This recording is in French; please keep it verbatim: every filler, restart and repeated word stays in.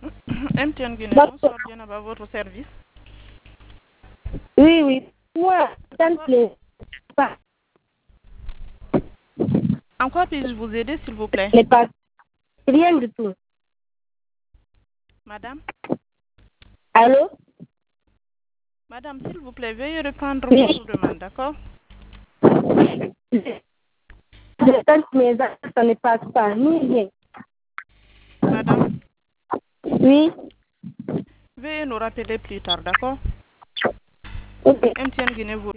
M T N Guinée, D'accord. bonsoir, bien à votre service. Oui, oui. Moi, ça ne plaît pas. En quoi puis-je vous aider, s'il vous plaît? Les pas. Rien du tout. Madame? Allô? Madame, s'il vous plaît, veuillez reprendre Oui. votre demande, d'accord? Je tente mes actes, ça ne passe pas. Ni rien. Madame, Oui. veuillez nous rappeler plus tard, d'accord? Ok. M T N Guinée vous